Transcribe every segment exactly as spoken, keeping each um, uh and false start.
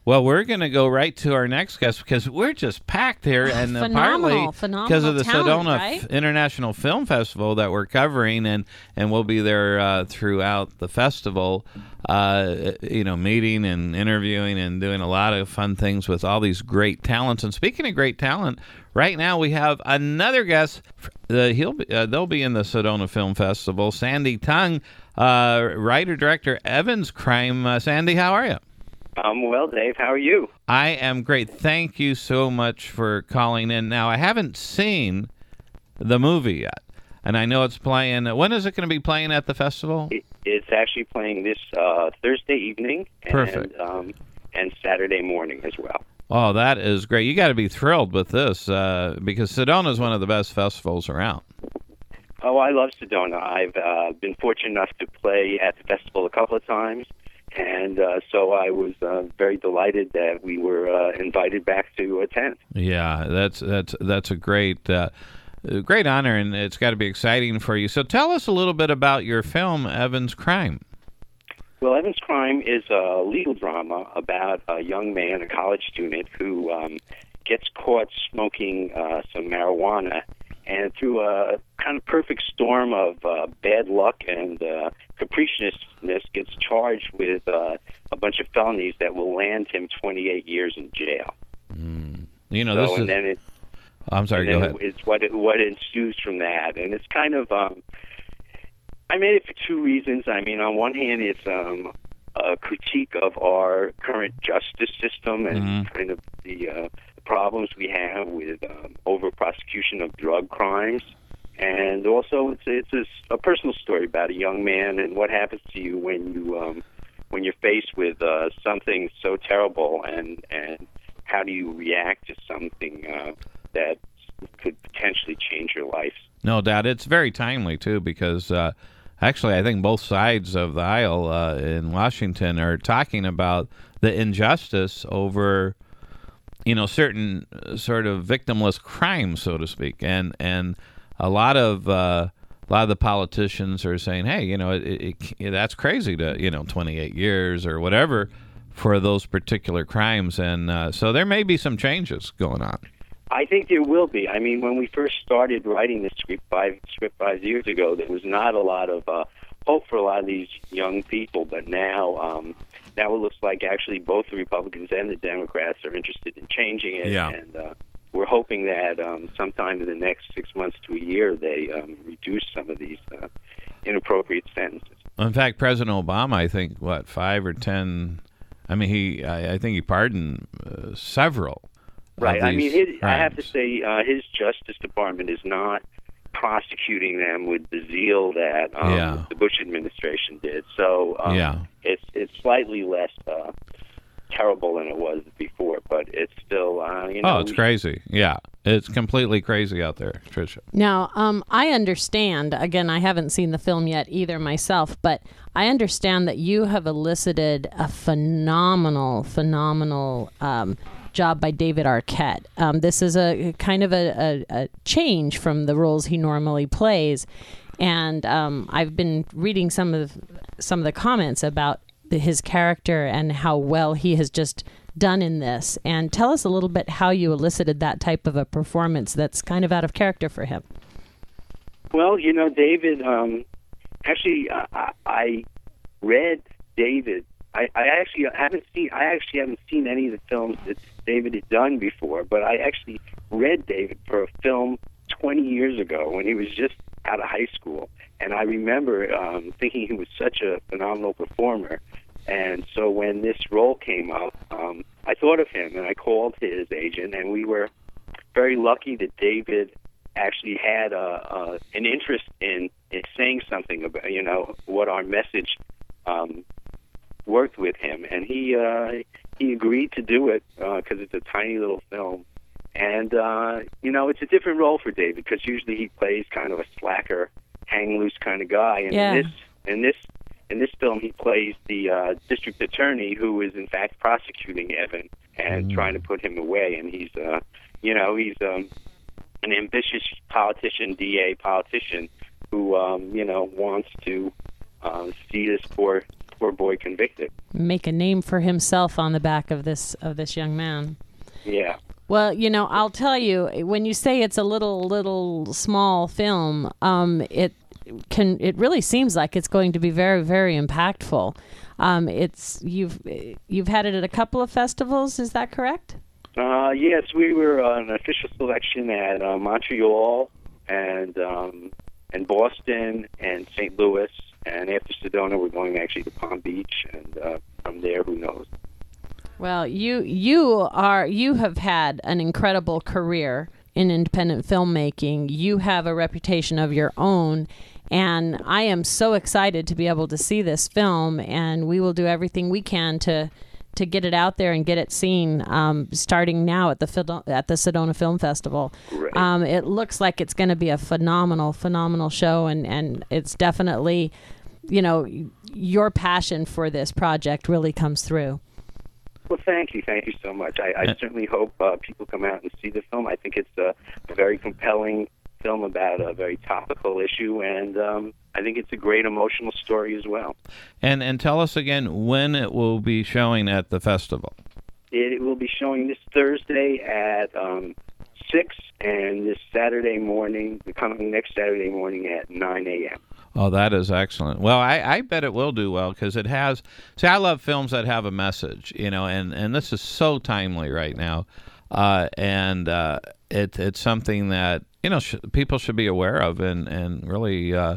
Well, we're going to go right to our next guest because we're just packed here, and uh, phenomenal, partly phenomenal because of the talent, Sedona right? F- International Film Festival that we're covering, and, and we'll be there uh, throughout the festival, uh, you know, meeting and interviewing and doing a lot of fun things with all these great talents. And speaking of great talent, right now we have another guest. Uh, he'll be, uh, they'll be in the Sedona Film Festival. Sandy Tung, uh, writer director, Evans Crime. Uh, Sandy, how are you? I'm well, Dave. How are you? I am great. Thank you so much for calling in. Now, I haven't seen the movie yet, and I know it's playing. When is it going to be playing at the festival? It, it's actually playing this uh, Thursday evening and, Perfect. Um, and Saturday morning as well. Oh, that is great. You got to be thrilled with this uh, because Sedona is one of the best festivals around. Oh, I love Sedona. I've uh, been fortunate enough to play at the festival a couple of times. And uh, so I was uh, very delighted that we were uh, invited back to attend. Yeah, that's that's that's a great uh, great honor, and it's got to be exciting for you. So tell us a little bit about your film, Evans Crime. Well, Evans Crime is a legal drama about a young man, a college student, who um, gets caught smoking uh, some marijuana. And through a kind of perfect storm of uh, bad luck and uh, capriciousness, gets charged with uh, a bunch of felonies that will land him twenty-eight years in jail. Mm. You know, so, this and is. then it, I'm sorry. and Go then ahead. It's what it, what ensues from that, and it's kind of. Um, I made it for two reasons. I mean, on one hand, it's um, a critique of our current justice system and Mm-hmm. kind of the. Uh, problems we have with um, over prosecution of drug crimes, and also it's it's a, a personal story about a young man and what happens to you when you um, when you're faced with uh, something so terrible, and and how do you react to something uh, that could potentially change your life. No doubt, it's very timely too because uh, actually I think both sides of the aisle uh, in Washington are talking about the injustice over. You know, certain uh, sort of victimless crimes, so to speak, and and a lot of uh, a lot of the politicians are saying, hey, you know, it, it, it, that's crazy to you know twenty-eight years or whatever for those particular crimes, and uh, so there may be some changes going on. I think there will be. I mean, when we first started writing this script five script five years ago, there was not a lot of uh, hope for a lot of these young people, but now. Um, Now it looks like actually both the Republicans and the Democrats are interested in changing it, yeah. and uh, we're hoping that um, sometime in the next six months to a year they um, reduce some of these uh, inappropriate sentences. In fact, President Obama, I think, what, five or ten, I mean, he, I, I think he pardoned uh, several. Right. I mean, his, I have to crimes. say uh, his Justice Department is not prosecuting them with the zeal that um, Yeah. the Bush administration did. So um, Yeah. it's it's slightly less uh, terrible than it was before, but it's still uh, you know. Oh, it's we- crazy. Yeah. It's completely crazy out there, Tricia. Now, um, I understand, again, I haven't seen the film yet either myself, but I understand that you have elicited a phenomenal, phenomenal um, job by David Arquette. Um, this is a kind of a, a, a change from the roles he normally plays. And um, I've been reading some of some of the comments about the, his character and how well he has just done in this. And tell us a little bit how you elicited that type of a performance that's kind of out of character for him. Well, you know, David. Um, actually, I, I read David. I, I actually haven't seen. I actually haven't seen any of the films that David had done before. But I actually read David for a film twenty years ago when he was just out of high school, and I remember um, thinking he was such a phenomenal performer. And so when this role came up, um, I thought of him, and I called his agent, and we were very lucky that David actually had a, a, an interest in, in saying something about, you know, what our message um, worked with him. And he uh, he agreed to do it because uh, it's a tiny little film. And, uh, you know, it's a different role for David because usually he plays kind of a slacker, hang-loose kind of guy. And Yeah. in this, in this In this film, he plays the uh, district attorney who is, in fact, prosecuting Evan and Mm. trying to put him away. And he's, uh, you know, he's um, an ambitious politician, D A politician, who, um, you know, wants to um, see this poor poor boy convicted. Make a name for himself on the back of this of this young man. Yeah. Well, you know, I'll tell you, when you say it's a little, little small film, um, it can, it really seems like it's going to be very, very impactful. Um, it's you've you've had it at a couple of festivals, is that correct? Uh, yes, we were uh, an official selection at uh, Montreal and um, and Boston and Saint Louis, and after Sedona, we're going actually to Palm Beach, and uh, from there, who knows. Well, you you are you have had an incredible career in independent filmmaking. You have a reputation of your own, and I am so excited to be able to see this film, and we will do everything we can to to get it out there and get it seen, um, starting now at the Fil- at the Sedona Film Festival. Right. Um, it looks like it's going to be a phenomenal, phenomenal show, and, and it's definitely, you know, your passion for this project really comes through. Well, thank you. Thank you so much. I, I certainly hope uh, people come out and see the film. I think it's a, a very compelling film about a very topical issue, and um, I think it's a great emotional story as well. And and tell us again when it will be showing at the festival. It, it will be showing this Thursday at um, six, and this Saturday morning, the coming next Saturday morning at nine a.m. Oh, that is excellent. Well, I, I bet it will do well because it has. See, I love films that have a message, you know, and, and this is so timely right now, uh, and uh, it it's something that you know sh- people should be aware of and and really uh,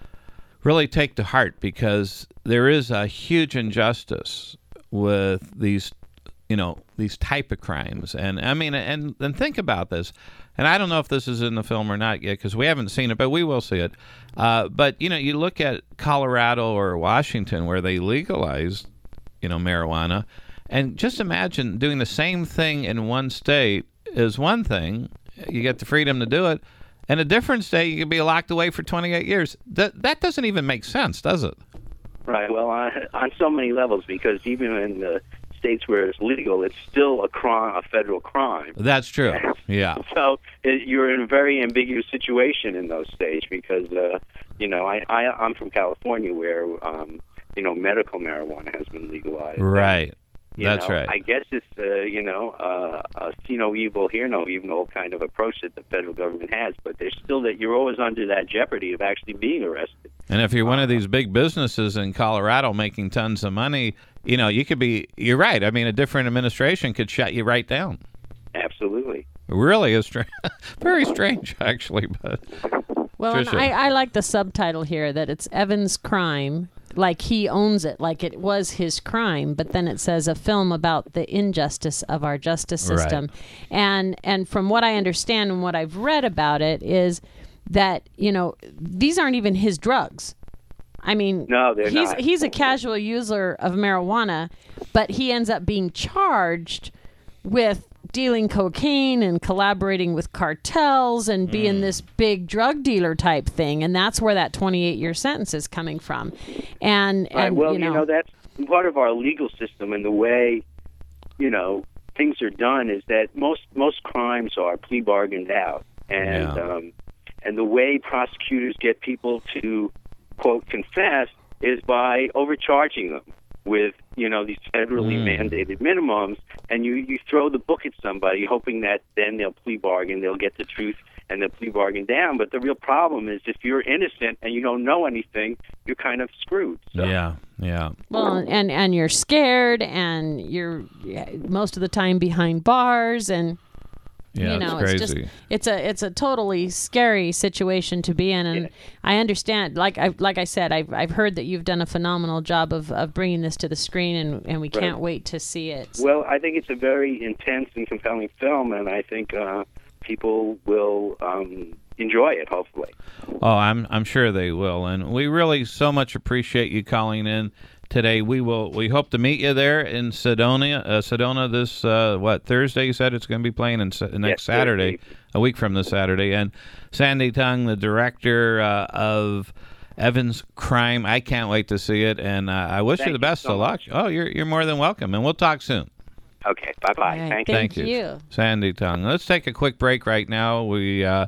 really take to heart, because there is a huge injustice with these you know these type of crimes, and I mean, and and think about this. And I don't know if this is in the film or not yet because we haven't seen it, but we will see it. Uh, but, you know, you look at Colorado or Washington where they legalized, you know, marijuana, and just imagine doing the same thing in one state is one thing. You get the freedom to do it. And a different state, you could be locked away for twenty-eight years. That, that doesn't even make sense, does it? Right. Well, on, on so many levels, because even in the states where it's legal, it's still a crime, a federal crime. That's true. Yeah. So it, you're in a very ambiguous situation in those states because, uh, you know, I, I I'm from California where, um, you know, medical marijuana has been legalized. Right. You That's know, right. I guess it's, uh, you know, uh, a see no evil, hear no evil kind of approach that the federal government has, but there's still that you're always under that jeopardy of actually being arrested. And if you're one of these big businesses in Colorado making tons of money, you know, you could be, you're right. I mean, a different administration could shut you right down. Absolutely. It really is strange. Very strange, actually. But Well, and I, I like the subtitle here that it's Evan's crime, like he owns it, like it was his crime, but then it says a film about the injustice of our justice system. Right. And and from what I understand and what I've read about it is that, you know, these aren't even his drugs. I mean, no, they're he's not. he's a casual user of marijuana, but he ends up being charged with dealing cocaine and collaborating with cartels and being mm. this big drug dealer type thing, and that's where that twenty-eight year sentence is coming from. And, right, and well, you know, you know, that's part of our legal system, and the way, you know, things are done is that most most crimes are plea bargained out, and yeah. um, and the way prosecutors get people to quote confess is by overcharging them with, you know, these federally mm. mandated minimums, and you, you throw the book at somebody hoping that then they'll plea bargain, they'll get the truth, and they'll plea bargain down. But the real problem is if you're innocent and you don't know anything, you're kind of screwed. So. Yeah, yeah. Well, and, and you're scared, and you're most of the time behind bars, and Yeah, you know, it's it's crazy. just it's a it's a totally scary situation to be in, and Yeah. I understand. Like I like I said, I've I've heard that you've done a phenomenal job of, of bringing this to the screen, and, and we can't Right. wait to see it. Well, I think it's a very intense and compelling film, and I think uh, people will um, enjoy it. Hopefully. Oh, I'm I'm sure they will, and we really so much appreciate you calling in today. We will. We hope to meet you there in Sedona. Uh, Sedona this uh, what Thursday? You said it's going to be playing in next Yes, Saturday, Thursday. a week from this Saturday. And Sandy Tung, the director uh, of Evan's Crime. I can't wait to see it, and uh, I wish Thank you the you best so of luck. much. Oh, you're you're more than welcome, and we'll talk soon. Okay. Bye bye. All right, Thank you. thank Thank you. you. Sandy Tung. Let's take a quick break right now. We uh,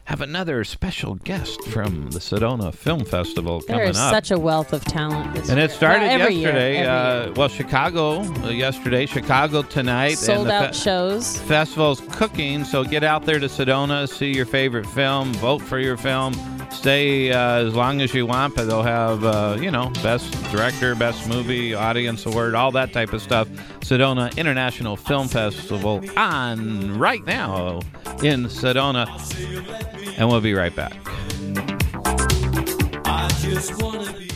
have another special guest from the Sedona Film Festival There coming is up. such a wealth of talent. This And year. it started Well, every yesterday. Year, every uh, year. well, Chicago uh, yesterday, Chicago tonight. Sold and the out fe- shows. Festival's cooking, so get out there to Sedona, see your favorite film, vote for your film, stay uh, as long as you want, but they'll have, uh, you know, best director, best movie, audience award, all that type of stuff. Sedona International Film Festival on right now in Sedona, and we'll be right back. I just wanna be